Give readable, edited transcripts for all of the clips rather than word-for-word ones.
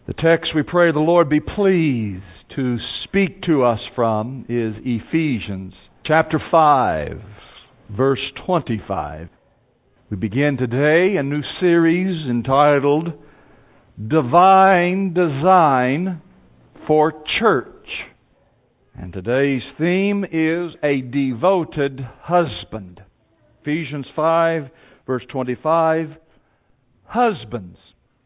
The text we pray the Lord be pleased to speak to us from is Ephesians chapter 5, verse 25. We begin today a new series entitled Divine Design for Church. And today's theme is a devoted husband. Ephesians 5, verse 25. Husbands,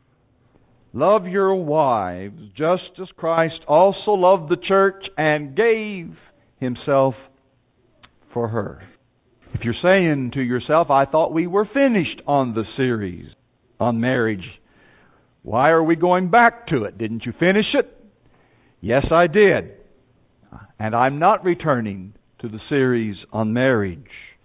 love your wives, just as Christ also loved the church and gave Himself for her. If you're saying to yourself, I thought we were finished on the series on marriage, why are we going back to it? Didn't you finish it? Yes, I did. And I'm not returning to the series on marriage.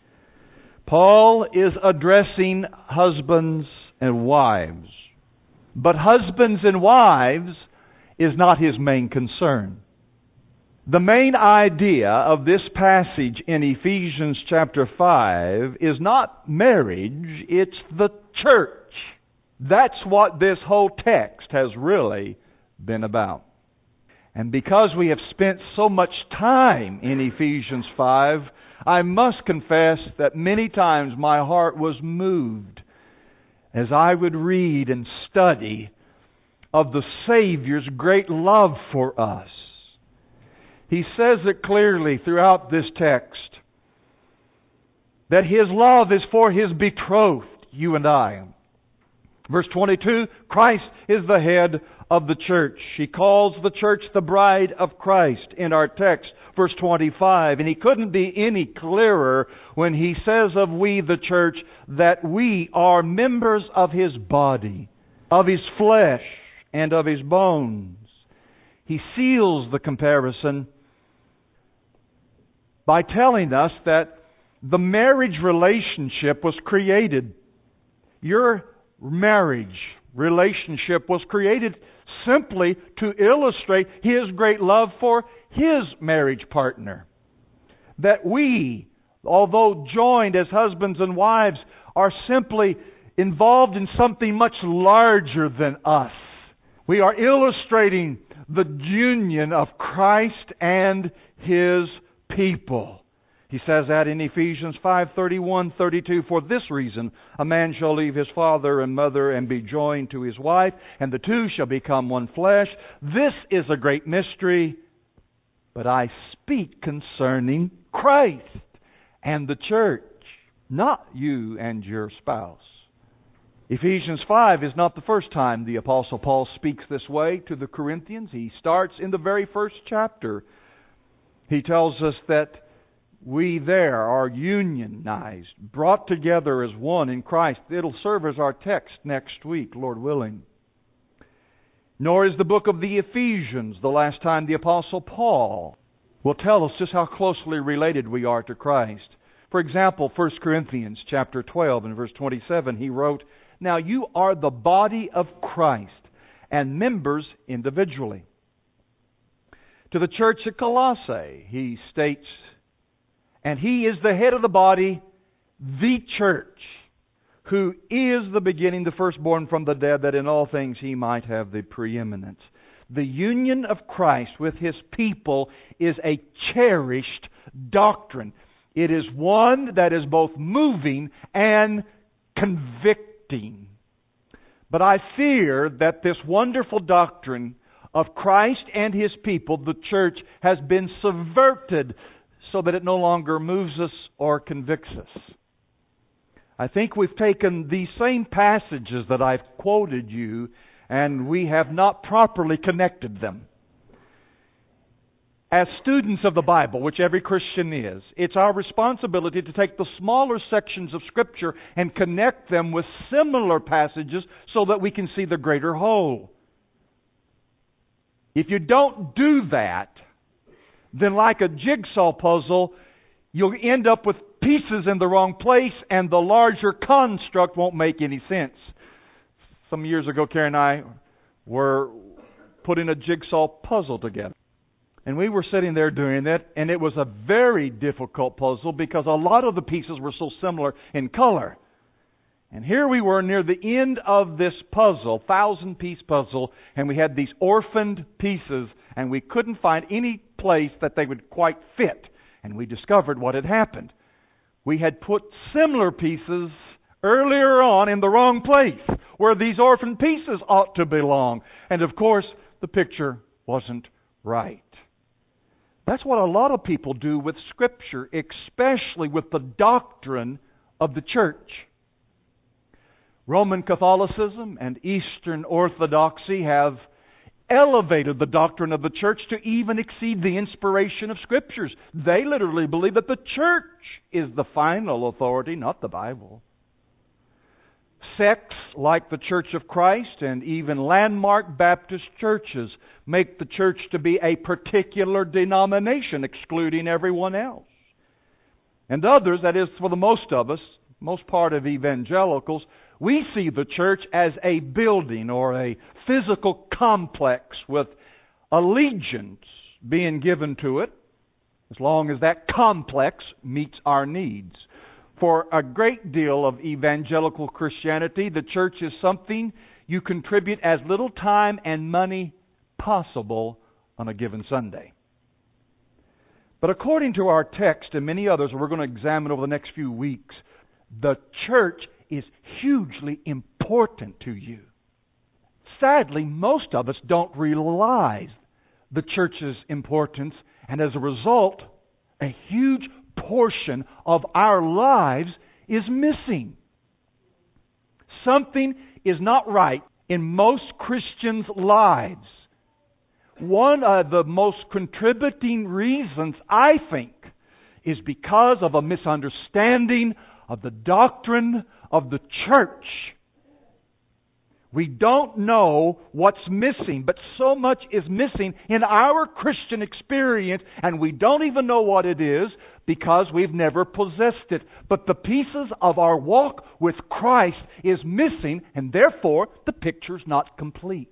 Paul is addressing husbands and wives. But husbands and wives is not his main concern. The main idea of this passage in Ephesians chapter 5 is not marriage, it's the church. That's what this whole text has really been about. And because we have spent so much time in Ephesians 5, I must confess that many times my heart was moved as I would read and study of the Savior's great love for us. He says it clearly throughout this text that His love is for His betrothed, you and I. Verse 22, Christ is the head of the church. He calls the church the bride of Christ in our text. Verse 25, and he couldn't be any clearer when he says of we, the church, that we are members of His body, of His flesh, and of His bones. He seals the comparison by telling us that the marriage relationship was created. Your marriage relationship was created simply to illustrate His great love for His marriage partner. That we, although joined as husbands and wives, are simply involved in something much larger than us. We are illustrating the union of Christ and His people. He says that in Ephesians 5:31-32, for this reason a man shall leave his father and mother and be joined to his wife, and the two shall become one flesh. This is a great mystery, but I speak concerning Christ and the church, not you and your spouse. Ephesians 5 is not the first time the Apostle Paul speaks this way to the Corinthians. He starts in the very first chapter. He tells us that we there are unionized, brought together as one in Christ. It'll serve as our text next week, Lord willing. Nor is the book of the Ephesians the last time the Apostle Paul will tell us just how closely related we are to Christ. For example, 1 Corinthians chapter 12 and verse 27, he wrote, now you are the body of Christ and members individually. To the church at Colossae, he states, and He is the head of the body, the church, who is the beginning, the firstborn from the dead, that in all things He might have the preeminence. The union of Christ with His people is a cherished doctrine. It is one that is both moving and convicting. But I fear that this wonderful doctrine of Christ and His people, the church, has been subverted so that it no longer moves us or convicts us. I think we've taken these same passages that I've quoted you and we have not properly connected them. As students of the Bible, which every Christian is, it's our responsibility to take the smaller sections of Scripture and connect them with similar passages so that we can see the greater whole. If you don't do that, then like a jigsaw puzzle, you'll end up with pieces in the wrong place and the larger construct won't make any sense. Some years ago, Karen and I were putting a jigsaw puzzle together. And we were sitting there doing it, and it was a very difficult puzzle because a lot of the pieces were so similar in color. And here we were near the end of this puzzle, 1,000-piece puzzle, and we had these orphaned pieces, and we couldn't find any place that they would quite fit. And we discovered what had happened. We had put similar pieces earlier on in the wrong place, where these orphaned pieces ought to belong. And of course, the picture wasn't right. That's what a lot of people do with Scripture, especially with the doctrine of the church. Roman Catholicism and Eastern Orthodoxy have elevated the doctrine of the church to even exceed the inspiration of Scriptures. They literally believe that the church is the final authority, not the Bible. Sects like the Church of Christ and even landmark Baptist churches make the church to be a particular denomination, excluding everyone else. And others, that is for the most of us, most part of evangelicals, we see the church as a building or a physical complex with allegiance being given to it, as long as that complex meets our needs. For a great deal of evangelical Christianity, the church is something you contribute as little time and money possible on a given Sunday. But according to our text and many others we're going to examine over the next few weeks, the church is hugely important to you. Sadly, most of us don't realize the church's importance, and as a result, a huge portion of our lives is missing. Something is not right in most Christians' lives. One of the most contributing reasons, I think, is because of a misunderstanding of the doctrine of the church. We don't know what's missing, but so much is missing in our Christian experience, and we don't even know what it is because we've never possessed it. But the pieces of our walk with Christ is missing, and therefore the picture's not complete.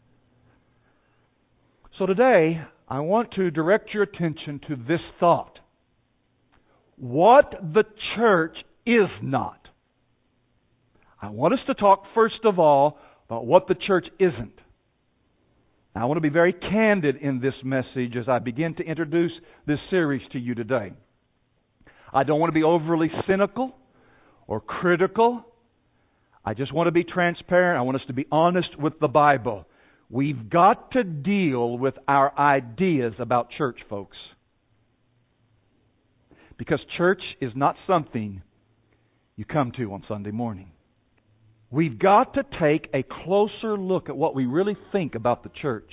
So today, I want to direct your attention to this thought. What the church is not. I want us to talk first of all about what the church isn't. Now, I want to be very candid in this message as I begin to introduce this series to you today. I don't want to be overly cynical or critical. I just want to be transparent. I want us to be honest with the Bible. We've got to deal with our ideas about church, folks. Because church is not something you come to on Sunday morning. We've got to take a closer look at what we really think about the church.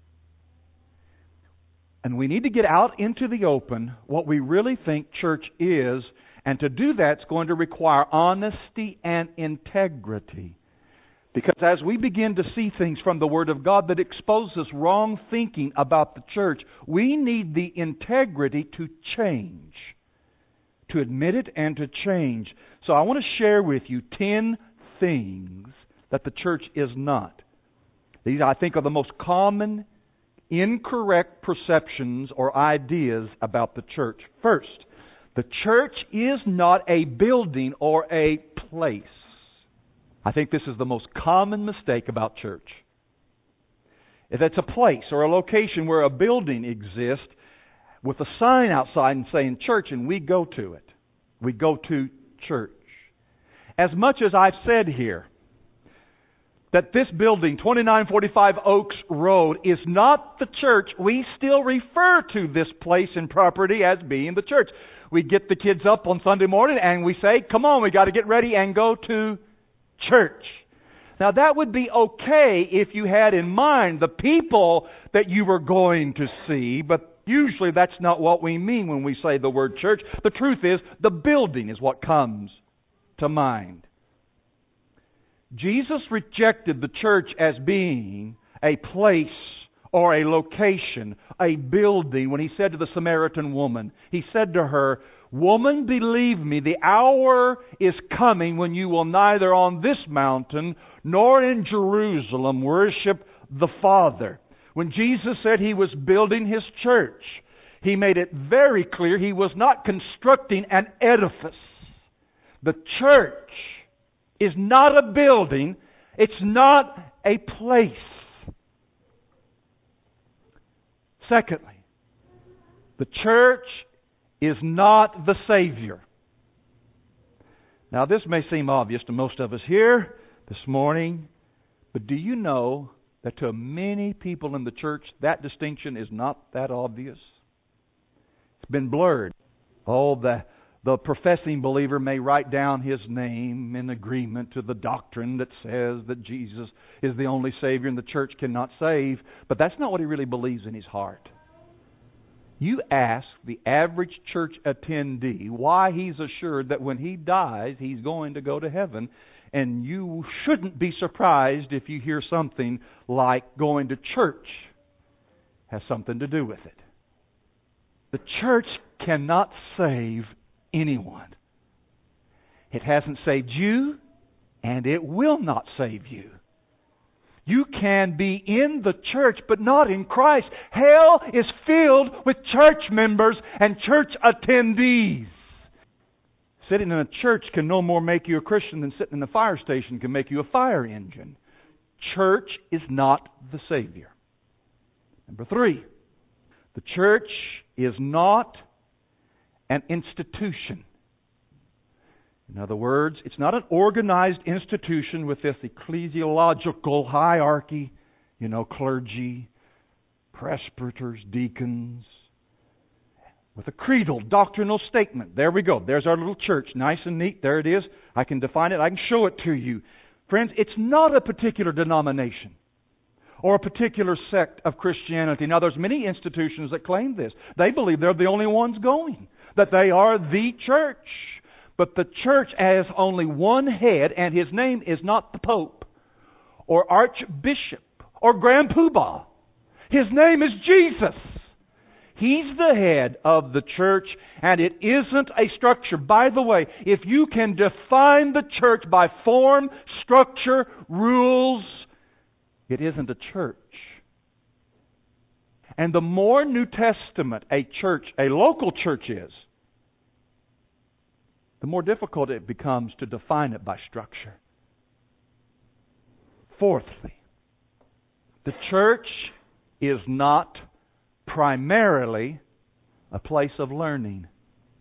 And we need to get out into the open what we really think church is. And to do that, it's going to require honesty and integrity. Because as we begin to see things from the Word of God that exposes wrong thinking about the church, we need the integrity to change. To admit it and to change. So I want to share with you 10 things that the church is not. These, I think, are the most common incorrect perceptions or ideas about the church. First, the church is not a building or a place. I think this is the most common mistake about church. If it's a place or a location where a building exists with a sign outside and saying church, and we go to it. We go to church. As much as I've said here that this building, 2945 Oaks Road, is not the church, we still refer to this place and property as being the church. We get the kids up on Sunday morning and we say, come on, we got to get ready and go to church. Now that would be okay if you had in mind the people that you were going to see, but usually that's not what we mean when we say the word church. The truth is, the building is what comes to mind. Jesus rejected the church as being a place or a location, a building, when He said to the Samaritan woman, He said to her, "Woman, believe me, the hour is coming when you will neither on this mountain nor in Jerusalem worship the Father." When Jesus said He was building His church, He made it very clear He was not constructing an edifice. The church is not a building. It's not a place. Secondly, the church is not the Savior. Now, this may seem obvious to most of us here this morning, but do you know that to many people in the church, that distinction is not that obvious? It's been blurred. Oh, the professing believer may write down his name in agreement to the doctrine that says that Jesus is the only Savior and the church cannot save, but that's not what he really believes in his heart. You ask the average church attendee why he's assured that when he dies, he's going to go to heaven, and you shouldn't be surprised if you hear something like going to church has something to do with it. The church cannot save anyone. It hasn't saved you, and it will not save you. You can be in the church, but not in Christ. Hell is filled with church members and church attendees. Sitting in a church can no more make you a Christian than sitting in a fire station can make you a fire engine. Church is not the Savior. Number 3, the church is not an institution. In other words, it's not an organized institution with this ecclesiological hierarchy, clergy, presbyters, deacons, with a creedal, doctrinal statement. There we go. There's our little church. Nice and neat. There it is. I can define it. I can show it to you. Friends, it's not a particular denomination or a particular sect of Christianity. Now, there's many institutions that claim this. They believe they're the only ones going, that they are the church. But the church has only one head, and his name is not the Pope or Archbishop or Grand Poobah. His name is Jesus. He's the head of the church, and it isn't a structure. By the way, if you can define the church by form, structure, rules, it isn't a church. And the more New Testament a local church is, the more difficult it becomes to define it by structure. Fourthly, the church is not primarily a place of learning.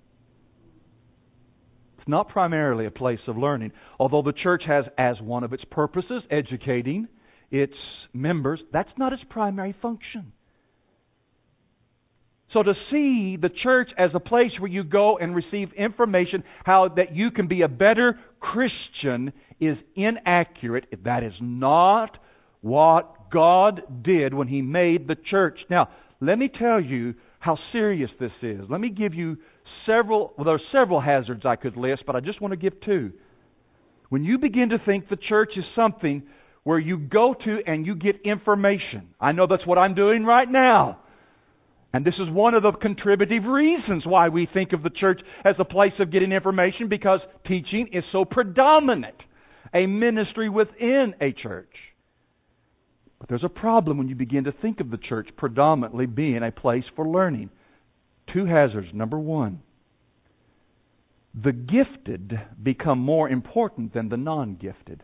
It's not primarily a place of learning. Although the church has as one of its purposes educating its members, that's not its primary function. So to see the church as a place where you go and receive information how that you can be a better Christian is inaccurate. That is not what God did when He made the church. Now, let me tell you how serious this is. Let me give you there are several hazards I could list, but I just want to give 2. When you begin to think the church is something where you go to and you get information, I know that's what I'm doing right now. And this is one of the contributive reasons why we think of the church as a place of getting information, because teaching is so predominant, a ministry within a church. But there's a problem when you begin to think of the church predominantly being a place for learning. 2 hazards. Number 1, the gifted become more important than the non-gifted.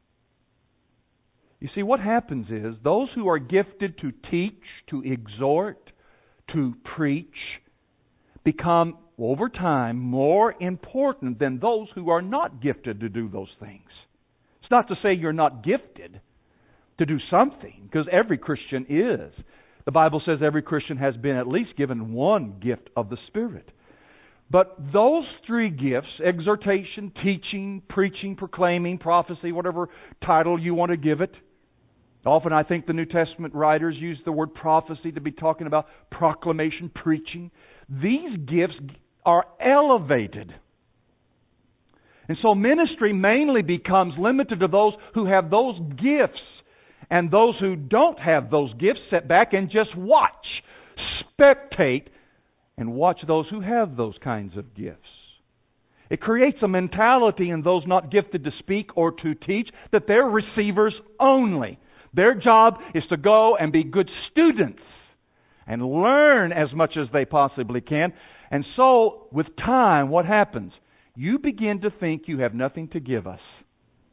You see, what happens is those who are gifted to teach, to exhort, to preach, become, over time, more important than those who are not gifted to do those things. It's not to say you're not gifted to do something, because every Christian is. The Bible says every Christian has been at least given one gift of the Spirit. But those 3 gifts, exhortation, teaching, preaching, proclaiming, prophecy, whatever title you want to give it. Often I think the New Testament writers use the word prophecy to be talking about proclamation, preaching. These gifts are elevated. And so ministry mainly becomes limited to those who have those gifts. And those who don't have those gifts sit back and just watch, spectate, and watch those who have those kinds of gifts. It creates a mentality in those not gifted to speak or to teach that they're receivers only. Their job is to go and be good students and learn as much as they possibly can. And so, with time, what happens? You begin to think you have nothing to give us.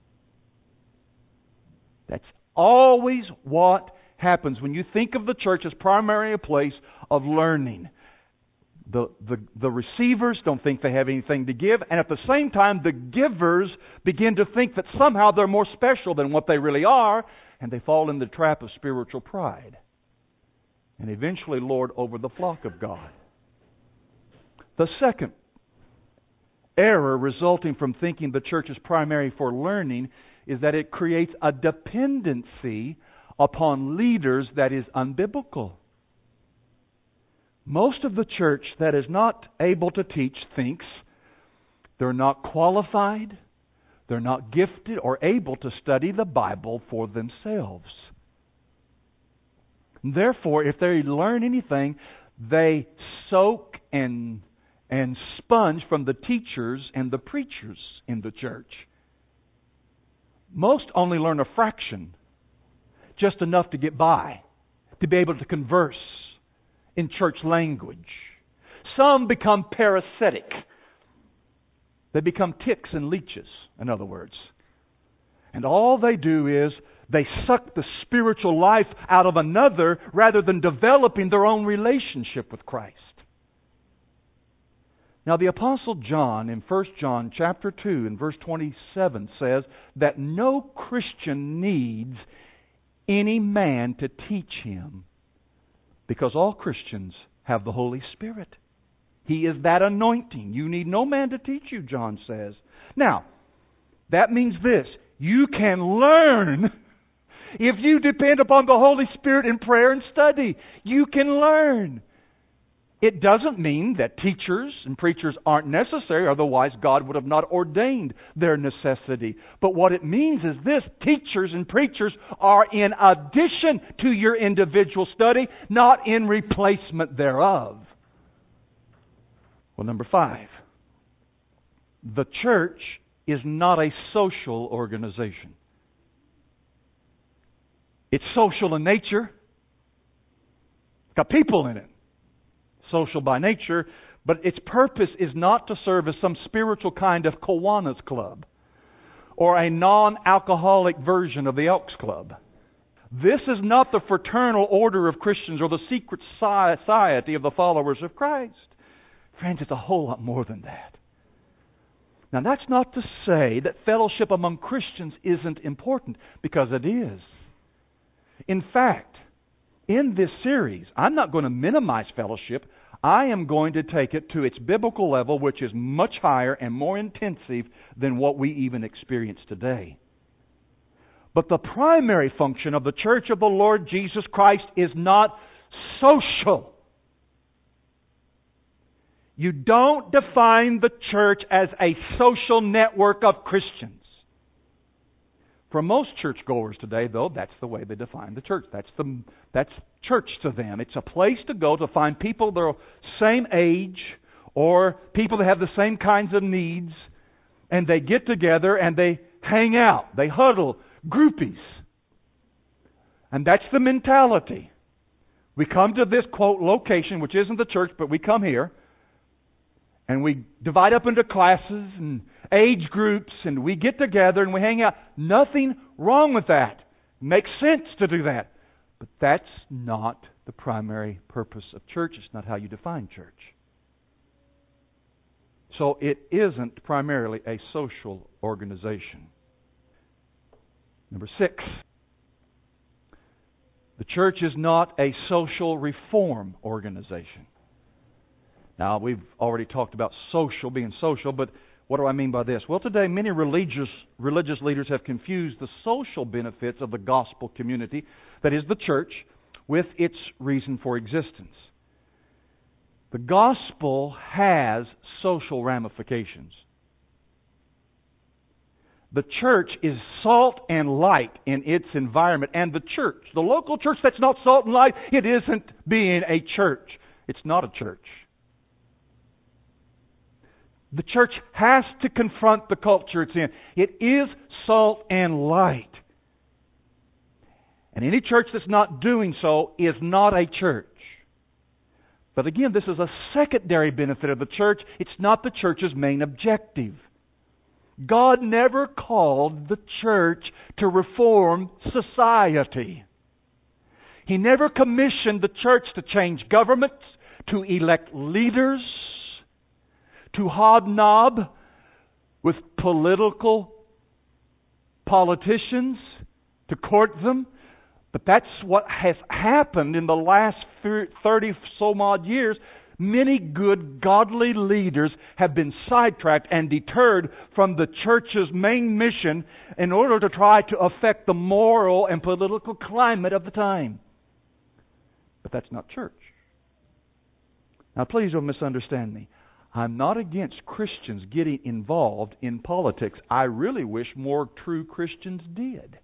That's always what happens when you think of the church as primarily a place of learning. The receivers don't think they have anything to give, and at the same time, the givers begin to think that somehow they're more special than what they really are, and they fall in the trap of spiritual pride, and eventually lord over the flock of God. The second error resulting from thinking the church is primary for learning is that it creates a dependency upon leaders that is unbiblical. Most of the church that is not able to teach thinks they're not qualified, they're not gifted or able to study the Bible for themselves. Therefore, if they learn anything, they soak and sponge from the teachers and the preachers in the church. Most only learn a fraction, just enough to get by, to be able to converse in church language. Some become parasitic. They become ticks and leeches, in other words. And all they do is they suck the spiritual life out of another rather than developing their own relationship with Christ. Now the Apostle John in 1 John chapter 2 and verse 27 says that no Christian needs any man to teach him, because all Christians have the Holy Spirit. He is that anointing. You need no man to teach you, John says. Now, that means this. You can learn if you depend upon the Holy Spirit in prayer and study. You can learn. It doesn't mean that teachers and preachers aren't necessary, otherwise God would have not ordained their necessity. But what it means is this: teachers and preachers are in addition to your individual study, not in replacement thereof. Well, number 5. The church is not a social organization. It's social in nature. It's got people in it. Social by nature, but its purpose is not to serve as some spiritual kind of Kiwanis Club or a non-alcoholic version of the Elks Club. This is not the fraternal order of Christians or the secret society of the followers of Christ. Friends, it's a whole lot more than that. Now, that's not to say that fellowship among Christians isn't important, because it is. In fact, in this series, I'm not going to minimize fellowship. I am going to take it to its biblical level, which is much higher and more intensive than what we even experience today. But the primary function of the Church of the Lord Jesus Christ is not social. You don't define the church as a social network of Christians. For most churchgoers today, though, that's the way they define the church. That's church to them. It's a place to go to find people that are same age or people that have the same kinds of needs, and they get together and they hang out. They huddle, groupies. And that's the mentality. We come to this, quote, location, which isn't the church, but we come here, and we divide up into classes and age groups, and we get together and we hang out. Nothing wrong with that. Makes sense to do that. But that's not the primary purpose of church. It's not how you define church. So it isn't primarily a social organization. Number 6. The church is not a social reform organization. Now, we've already talked about being social, but what do I mean by this? Well, today many religious leaders have confused the social benefits of the gospel community, that is the church, with its reason for existence. The gospel has social ramifications. The church is salt and light in its environment, and the church, the local church that's not salt and light, it isn't being a church. It's not a church. The church has to confront the culture it's in. It is salt and light. And any church that's not doing so is not a church. But again, this is a secondary benefit of the church. It's not the church's main objective. God never called the church to reform society. He never commissioned the church to change governments, to elect leaders, to hobnob with politicians, to court them. But that's what has happened in the last 30 some odd years. Many good, godly leaders have been sidetracked and deterred from the church's main mission in order to try to affect the moral and political climate of the time. But that's not church. Now, please don't misunderstand me. I'm not against Christians getting involved in politics. I really wish more true Christians did.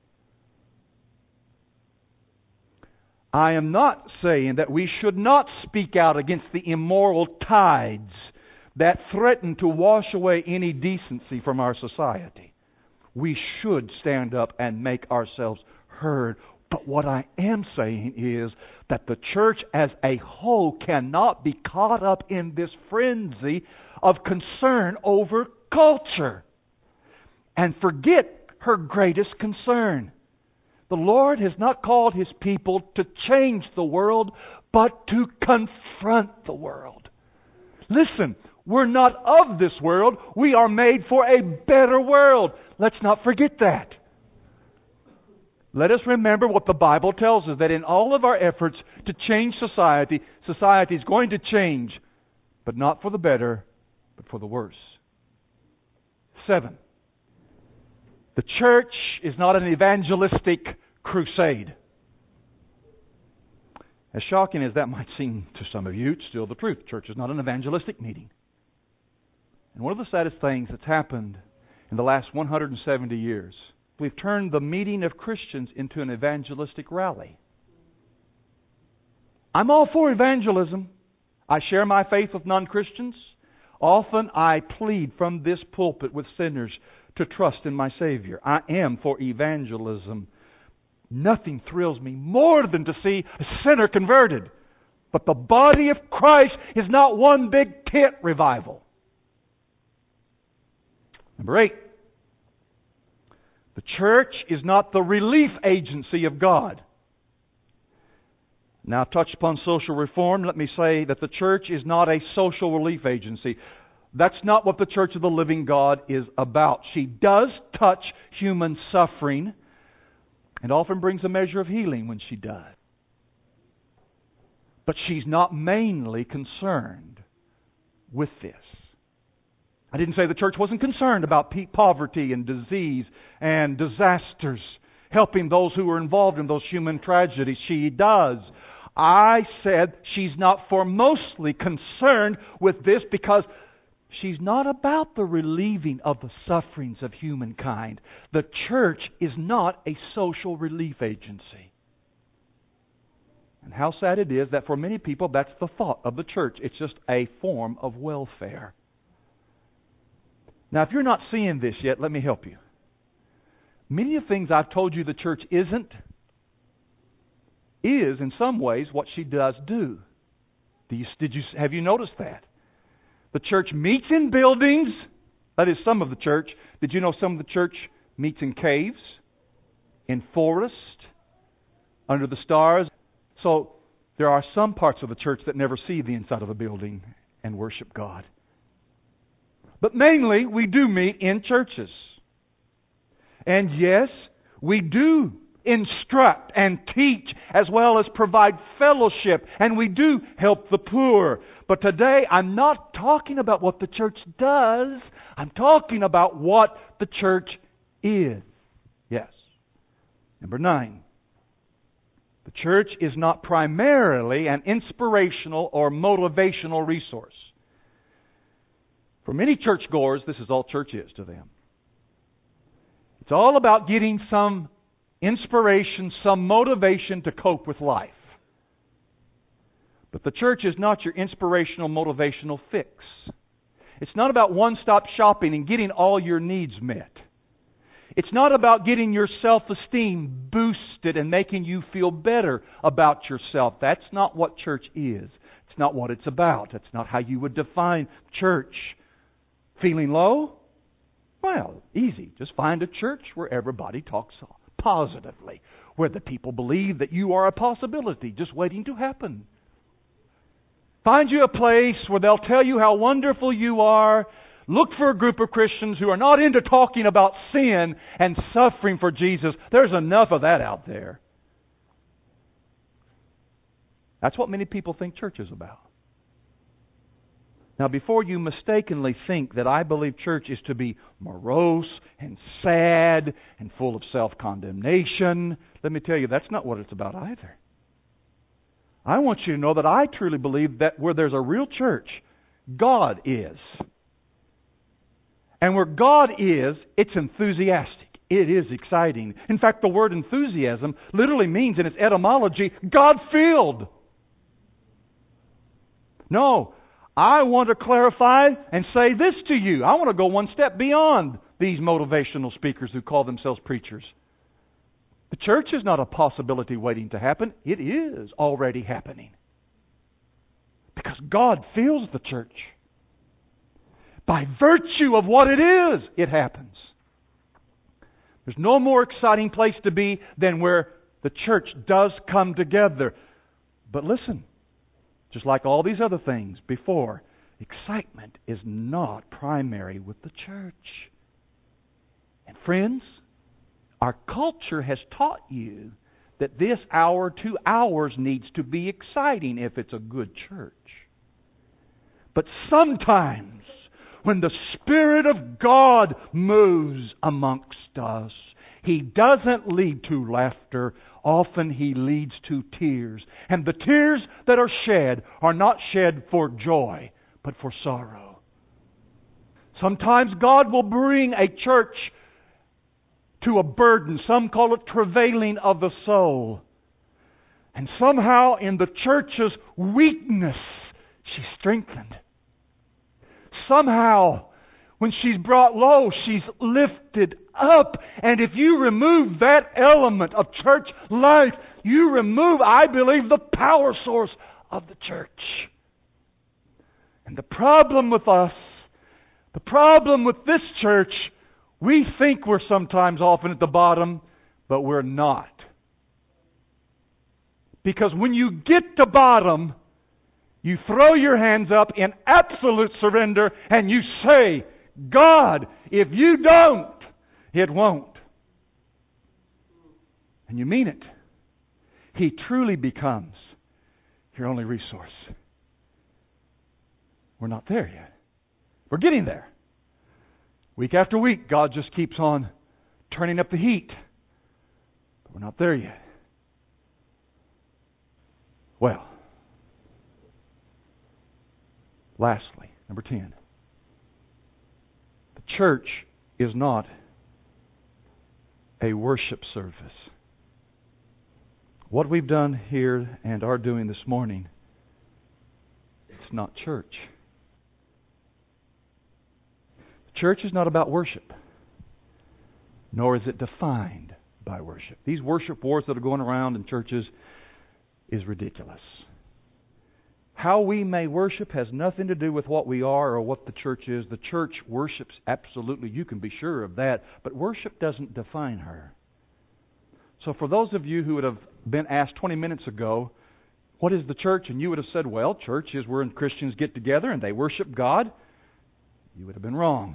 I am not saying that we should not speak out against the immoral tides that threaten to wash away any decency from our society. We should stand up and make ourselves heard. But what I am saying is that the church as a whole cannot be caught up in this frenzy of concern over culture and forget her greatest concern. The Lord has not called His people to change the world, but to confront the world. Listen, we're not of this world. We are made for a better world. Let's not forget that. Let us remember what the Bible tells us, that in all of our efforts to change society, society is going to change, but not for the better, but for the worse. 7. The church is not an evangelistic crusade. As shocking as that might seem to some of you, it's still the truth. Church is not an evangelistic meeting. And one of the saddest things that's happened in the last 170 years, we've turned the meeting of Christians into an evangelistic rally. I'm all for evangelism. I share my faith with non-Christians. Often I plead from this pulpit with sinners to trust in my Savior. I am for evangelism. Nothing thrills me more than to see a sinner converted. But the body of Christ is not one big tent revival. Number 8. The church is not the relief agency of God. Now, touched upon social reform, let me say that the church is not a social relief agency. That's not what the Church of the Living God is about. She does touch human suffering and often brings a measure of healing when she does. But she's not mainly concerned with this. I didn't say the church wasn't concerned about poverty and disease and disasters, helping those who are involved in those human tragedies. She does. I said she's not foremostly concerned with this because she's not about the relieving of the sufferings of humankind. The church is not a social relief agency. And how sad it is that for many people that's the thought of the church. It's just a form of welfare. Now, if you're not seeing this yet, let me help you. Many of the things I've told you the church isn't, is in some ways what she does do. Have you noticed that? The church meets in buildings. That is some of the church. Did you know some of the church meets in caves, in forests, under the stars? So there are some parts of the church that never see the inside of a building and worship God. But mainly, we do meet in churches. And yes, we do instruct and teach as well as provide fellowship. And we do help the poor. But today, I'm not talking about what the church does. I'm talking about what the church is. Yes. Number 9. The church is not primarily an inspirational or motivational resource. For many churchgoers, this is all church is to them. It's all about getting some inspiration, some motivation to cope with life. But the church is not your inspirational, motivational fix. It's not about one-stop shopping and getting all your needs met. It's not about getting your self-esteem boosted and making you feel better about yourself. That's not what church is. It's not what it's about. That's not how you would define church. Feeling low? Well, easy. Just find a church where everybody talks positively, where the people believe that you are a possibility just waiting to happen. Find you a place where they'll tell you how wonderful you are. Look for a group of Christians who are not into talking about sin and suffering for Jesus. There's enough of that out there. That's what many people think church is about. Now, before you mistakenly think that I believe church is to be morose and sad and full of self-condemnation, let me tell you, that's not what it's about either. I want you to know that I truly believe that where there's a real church, God is. And where God is, it's enthusiastic. It is exciting. In fact, the word enthusiasm literally means in its etymology, God-filled. No, I want to clarify and say this to you. I want to go one step beyond these motivational speakers who call themselves preachers. The church is not a possibility waiting to happen. It is already happening. Because God fills the church. By virtue of what it is, it happens. There's no more exciting place to be than where the church does come together. But listen, just like all these other things before, excitement is not primary with the church. And friends, our culture has taught you that this hour, 2 hours needs to be exciting if it's a good church. But sometimes, when the Spirit of God moves amongst us, He doesn't lead to laughter. Often He leads to tears. And the tears that are shed are not shed for joy, but for sorrow. Sometimes God will bring a church to a burden. Some call it travailing of the soul. And somehow in the church's weakness, she's strengthened. Somehow, when she's brought low, she's lifted up. And if you remove that element of church life, you remove, I believe, the power source of the church. And the problem with us, the problem with this church, we think we're sometimes often at the bottom, but we're not. Because when you get to bottom, you throw your hands up in absolute surrender and you say, God, if you don't, it won't. And you mean it. He truly becomes your only resource. We're not there yet. We're getting there. Week after week, God just keeps on turning up the heat. But we're not there yet. Well, lastly, number 10. The church is not a worship service. What we've done here and are doing this morning, it's not church. The church is not about worship, nor is it defined by worship. These worship wars that are going around in churches is ridiculous. How we may worship has nothing to do with what we are or what the church is. The church worships absolutely. You can be sure of that. But worship doesn't define her. So for those of you who would have been asked 20 minutes ago, what is the church? And you would have said, well, church is where Christians get together and they worship God. You would have been wrong.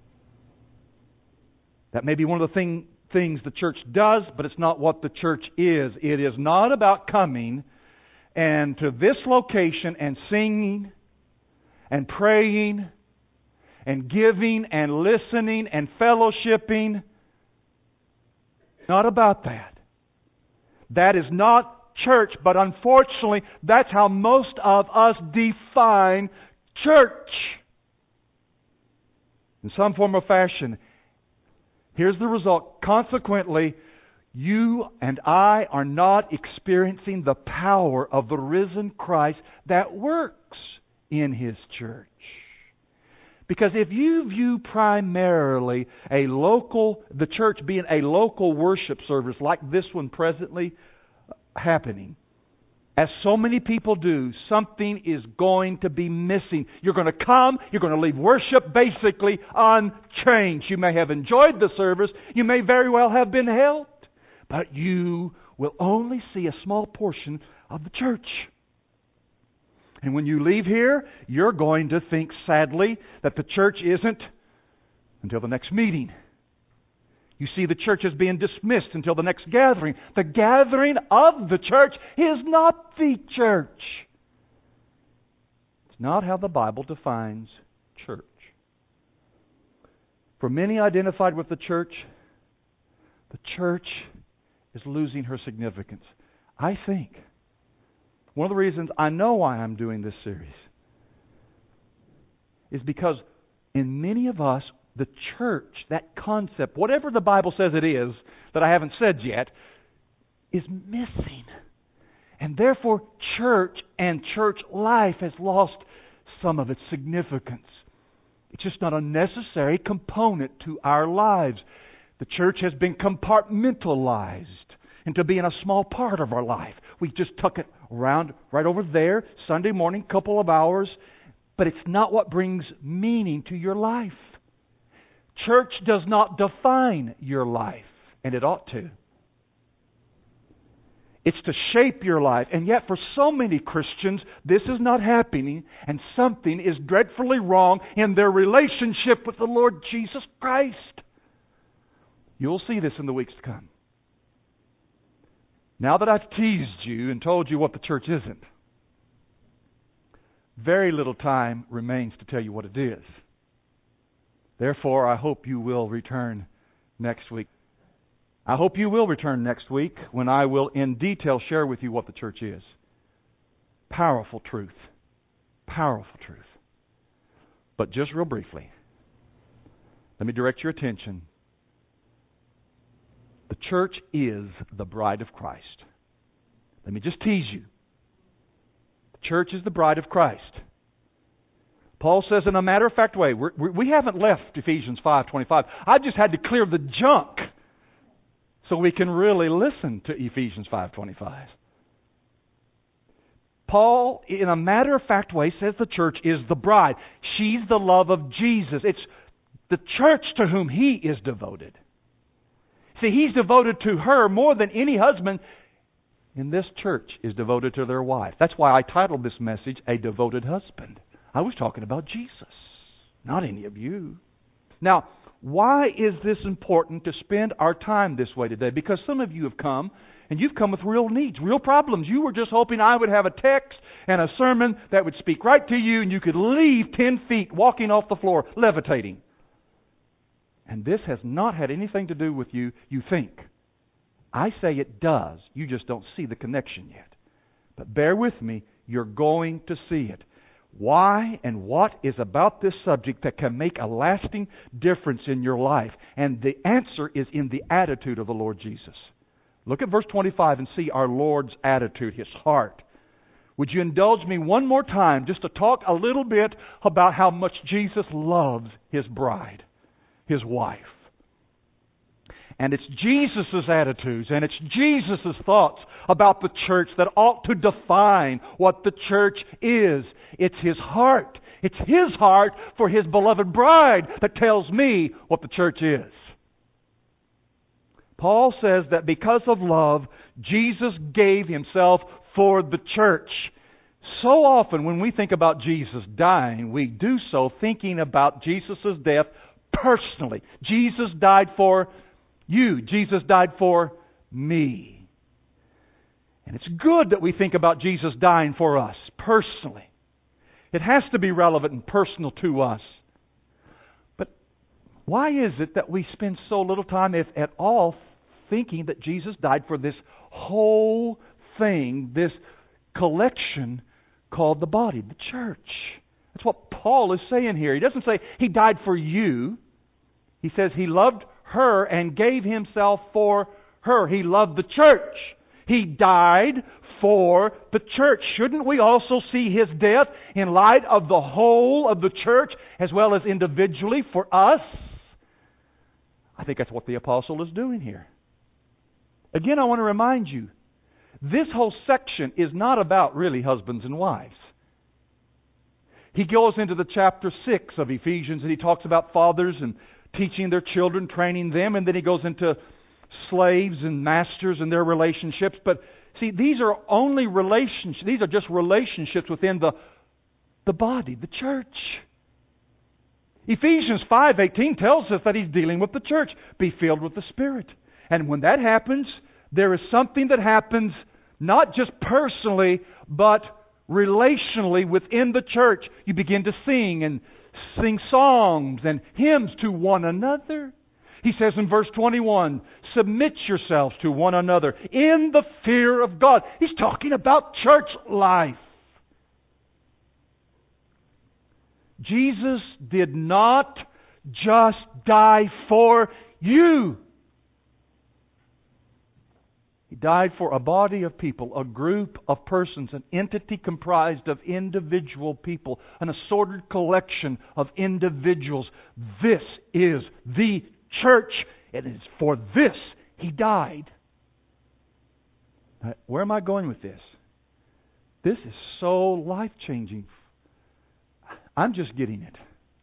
That may be one of the things the church does, but it's not what the church is. It is not about coming and to this location and singing and praying and giving and listening and fellowshipping. Not about that. That is not church, but unfortunately, that's how most of us define church. In some form or fashion. Here's the result. Consequently, you and I are not experiencing the power of the risen Christ that works in His church. Because if you view primarily the church being a local worship service like this one presently happening, as so many people do, something is going to be missing. You're going to come, you're going to leave worship basically unchanged. You may have enjoyed the service, you may very well have been helped, but you will only see a small portion of the church. And when you leave here, you're going to think sadly that the church isn't until the next meeting. You see the church is being dismissed until the next gathering. The gathering of the church is not the church. It's not how the Bible defines church. For many identified with the church is losing her significance. I think one of the reasons I know why I'm doing this series is because in many of us, the church, that concept, whatever the Bible says it is, that I haven't said yet, is missing. And therefore, church and church life has lost some of its significance. It's just not a necessary component to our lives. The church has been compartmentalized into being a small part of our life. We just tuck it around right over there, Sunday morning, couple of hours, but it's not what brings meaning to your life. Church does not define your life, and it ought to. It's to shape your life, and yet for so many Christians, this is not happening, and something is dreadfully wrong in their relationship with the Lord Jesus Christ. You'll see this in the weeks to come. Now that I've teased you and told you what the church isn't, very little time remains to tell you what it is. Therefore, I hope you will return next week. I hope you will return next week when I will in detail share with you what the church is. Powerful truth. Powerful truth. But just real briefly, let me direct your attention. The church is the bride of Christ. Let me just tease you. The church is the bride of Christ. Paul says in a matter-of-fact way, we haven't left Ephesians 5:25. I just had to clear the junk so we can really listen to Ephesians 5:25. Paul, in a matter-of-fact way, says the church is the bride. She's the love of Jesus. It's the church to whom He is devoted. See, He's devoted to her more than any husband in this church is devoted to their wife. That's why I titled this message, A Devoted Husband. I was talking about Jesus, not any of you. Now, why is this important to spend our time this way today? Because some of you have come, and you've come with real needs, real problems. You were just hoping I would have a text and a sermon that would speak right to you, and you could leave 10 feet walking off the floor, levitating. And this has not had anything to do with you think. I say it does. You just don't see the connection yet. But bear with me, you're going to see it. Why and what is about this subject that can make a lasting difference in your life? And the answer is in the attitude of the Lord Jesus. Look at verse 25 and see our Lord's attitude, His heart. Would you indulge me one more time just to talk a little bit about how much Jesus loves His bride, His wife? And it's Jesus' attitudes and it's Jesus' thoughts about the church that ought to define what the church is. It's His heart. It's His heart for His beloved bride that tells me what the church is. Paul says that because of love, Jesus gave Himself for the church. So often when we think about Jesus dying, we do so thinking about Jesus' death personally. Jesus died for you. Jesus died for me. And it's good that we think about Jesus dying for us personally. It has to be relevant and personal to us. But why is it that we spend so little time, if at all, thinking that Jesus died for this whole thing, this collection called the body, the church? That's what Paul is saying here. He doesn't say He died for you. He says He loved her and gave Himself for her. He loved the church. He died for the church. Shouldn't we also see His death in light of the whole of the church as well as individually for us? I think that's what the apostle is doing here. Again, I want to remind you, This whole section is not about really husbands and wives. He goes into the chapter 6 of Ephesians and he talks about fathers and teaching their children, training them, and then he goes into slaves and masters and their relationships. But see, these are only relationships. These are just relationships within the body, the church. Ephesians 5:18 tells us that he's dealing with the church. Be filled with the Spirit. And when that happens, there is something that happens not just personally, but relationally within the church. You begin to sing songs and hymns to one another. He says in verse 21, submit yourselves to one another in the fear of God. He's talking about church life. Jesus did not just die for you. He died for a body of people, a group of persons, an entity comprised of individual people, an assorted collection of individuals. This is the church. It is for this He died. Now, where am I going with this? This is so life-changing. I'm just getting it.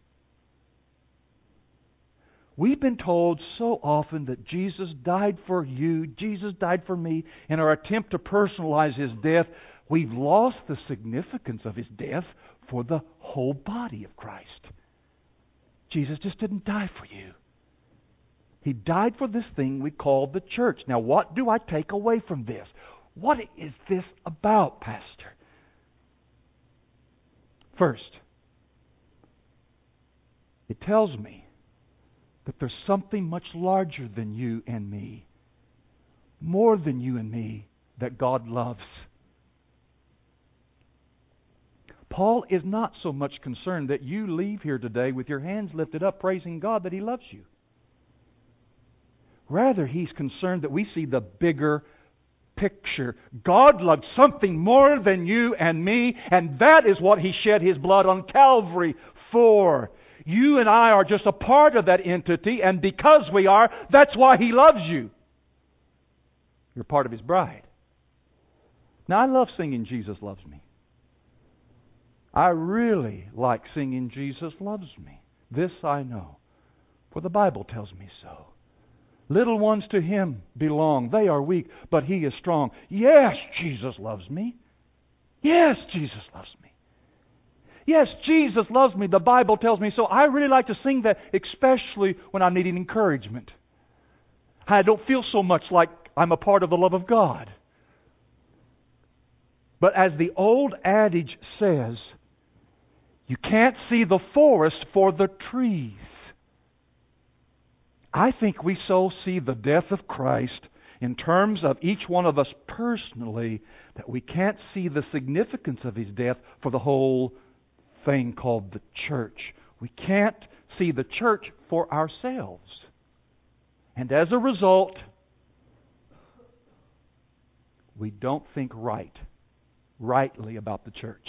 We've been told so often that Jesus died for you, Jesus died for me. In our attempt to personalize His death, we've lost the significance of His death for the whole body of Christ. Jesus just didn't die for you. He died for this thing we call the church. Now, what do I take away from this? What is this about, Pastor? First, it tells me that there's something much larger than you and me, more than you and me, that God loves. Paul is not so much concerned that you leave here today with your hands lifted up praising God that He loves you. Rather, he's concerned that we see the bigger picture. God loved something more than you and me, and that is what He shed His blood on Calvary for. You and I are just a part of that entity, and because we are, that's why He loves you. You're part of His bride. Now, I love singing Jesus Loves Me. I really like singing Jesus Loves Me. This I know, for the Bible tells me so. Little ones to Him belong. They are weak, but He is strong. Yes, Jesus loves me. Yes, Jesus loves me. Yes, Jesus loves me. The Bible tells me so. I really like to sing that, especially when I'm needing encouragement. I don't feel so much like I'm a part of the love of God. But as the old adage says, you can't see the forest for the trees. I think we so see the death of Christ in terms of each one of us personally that we can't see the significance of His death for the whole thing called the church. We can't see the church for ourselves. And as a result, we don't think rightly about the church.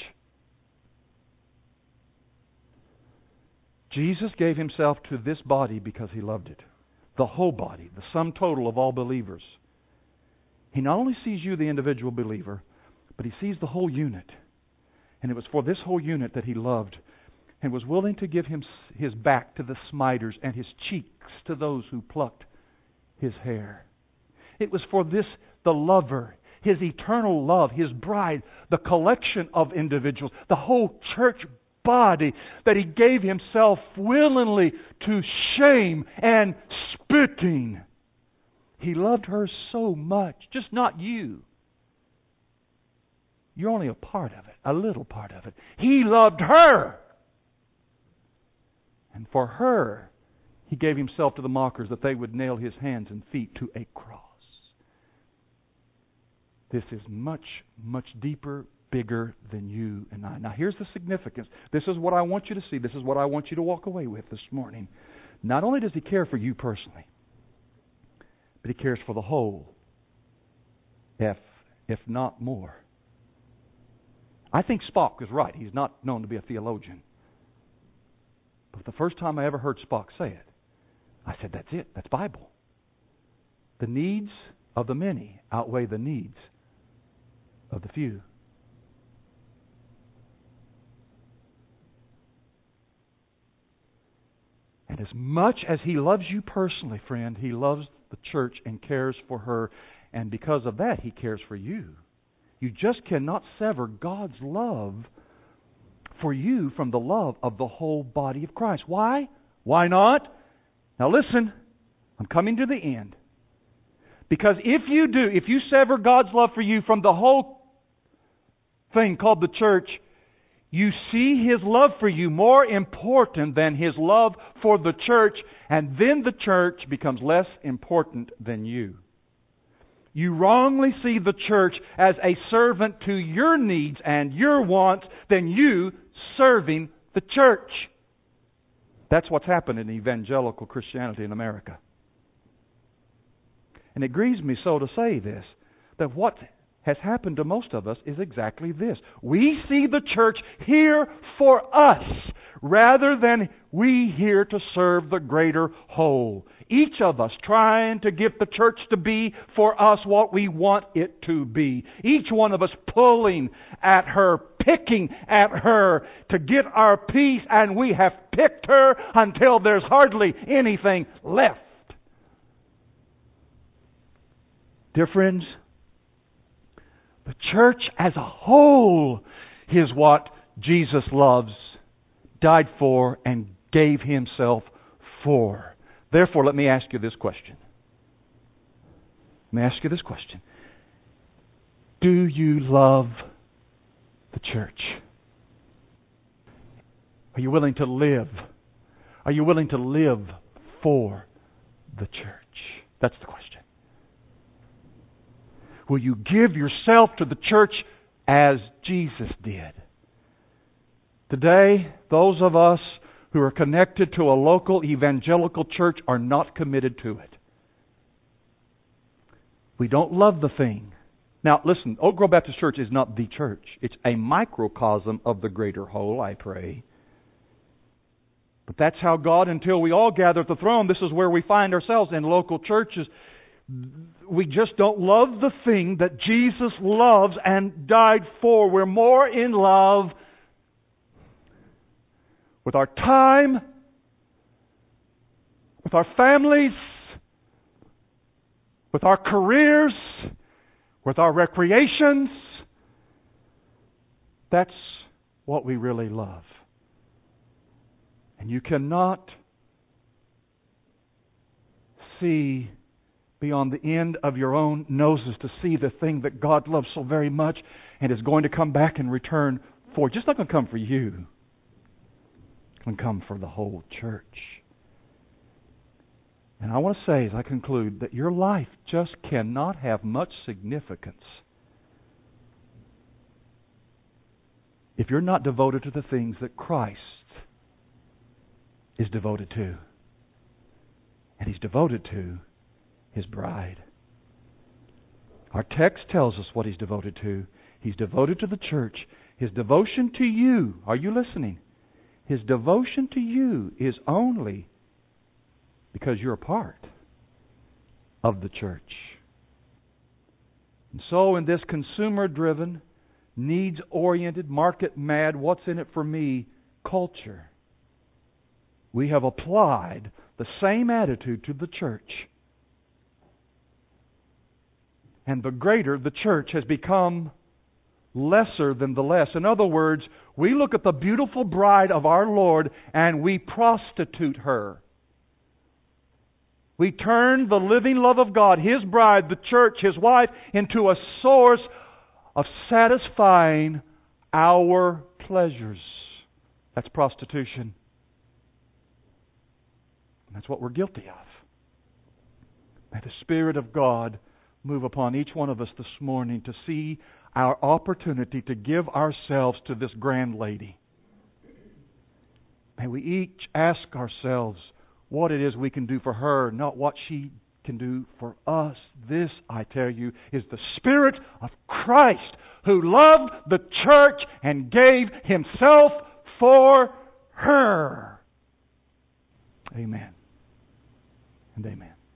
Jesus gave Himself to this body because He loved it. The whole body, the sum total of all believers. He not only sees you, the individual believer, but He sees the whole unit. And it was for this whole unit that He loved and was willing to give His back to the smiters and His cheeks to those who plucked His hair. It was for this, the lover, His eternal love, His bride, the collection of individuals, the whole church body, that He gave Himself willingly to shame and spitting. He loved her so much, just not you. You're only a part of it, a little part of it. He loved her. And for her, He gave Himself to the mockers that they would nail His hands and feet to a cross. This is much, much deeper, bigger than you and I. Now, here's the significance. This is what I want you to see. This is what I want you to walk away with this morning. Not only does He care for you personally, but He cares for the whole, if not more. I think Spock is right. He's not known to be a theologian. But the first time I ever heard Spock say it, I said, that's it. That's Bible. The needs of the many outweigh the needs of the few. And as much as He loves you personally, friend, He loves the church and cares for her. And because of that, He cares for you. You just cannot sever God's love for you from the love of the whole body of Christ. Why? Why not? Now listen, I'm coming to the end. Because if you sever God's love for you from the whole thing called the church, you see His love for you more important than His love for the church, and then the church becomes less important than you. You wrongly see the church as a servant to your needs and your wants than you serving the church. That's what's happened in evangelical Christianity in America. And it grieves me so to say this, that what has happened to most of us is exactly this. We see the church here for us rather than we here to serve the greater whole. Each of us trying to get the church to be for us what we want it to be. Each one of us pulling at her, picking at her to get our peace, and we have picked her until there's hardly anything left. Dear friends, the church as a whole is what Jesus loves, died for, and gave Himself for. Therefore, let me ask you this question. Do you love the church? Are you willing to live? Are you willing to live for the church? That's the question. Will you give yourself to the church as Jesus did? Today, those of us who are connected to a local evangelical church are not committed to it. We don't love the thing. Now, listen, Oak Grove Baptist Church is not the church. It's a microcosm of the greater whole, I pray. But that's how God, until we all gather at the throne, this is where we find ourselves in local churches. We just don't love the thing that Jesus loves and died for. We're more in love with our time, with our families, with our careers, with our recreations. That's what we really love. And you cannot see beyond the end of your own noses to see the thing that God loves so very much and is going to come back in return for. Just not going to come for you. It's going to come for the whole church. And I want to say as I conclude that your life just cannot have much significance if you're not devoted to the things that Christ is devoted to. And He's devoted to His bride. Our text tells us what He's devoted to. He's devoted to the church. His devotion to you, are you listening? His devotion to you is only because you're a part of the church. And so in this consumer-driven, needs-oriented, market-mad, what's in it for me culture, we have applied the same attitude to the church. And the greater the church has become lesser than the less. In other words, we look at the beautiful bride of our Lord and we prostitute her. We turn the living love of God, His bride, the church, His wife, into a source of satisfying our pleasures. That's prostitution. That's what we're guilty of. May the Spirit of God move upon each one of us this morning to see our opportunity to give ourselves to this grand lady. May we each ask ourselves what it is we can do for her, not what she can do for us. This, I tell you, is the Spirit of Christ who loved the church and gave Himself for her. Amen and amen.